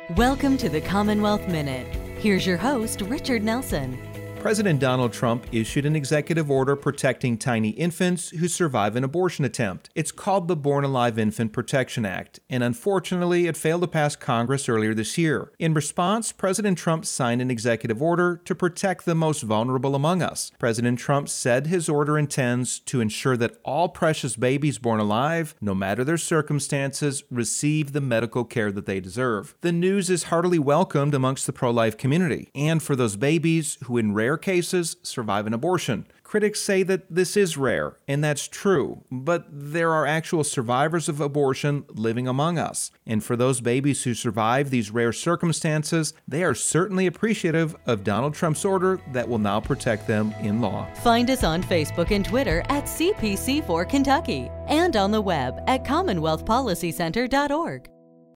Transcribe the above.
Welcome to the Commonwealth Minute. Here's your host, Richard Nelson. President Donald Trump issued an executive order protecting tiny infants who survive an abortion attempt. It's called the Born Alive Infant Protection Act, and unfortunately, it failed to pass Congress earlier this year. In response, President Trump signed an executive order to protect the most vulnerable among us. President Trump said his order intends to ensure that all precious babies born alive, no matter their circumstances, receive the medical care that they deserve. The news is heartily welcomed amongst the pro-life community, and for those babies who in rare cases survive an abortion. Critics say that this is rare, and that's true, but there are actual survivors of abortion living among us. And for those babies who survive these rare circumstances, they are certainly appreciative of Donald Trump's order that will now protect them in law. Find us on Facebook and Twitter at CPC4 Kentucky and on the web at CommonwealthPolicyCenter.org.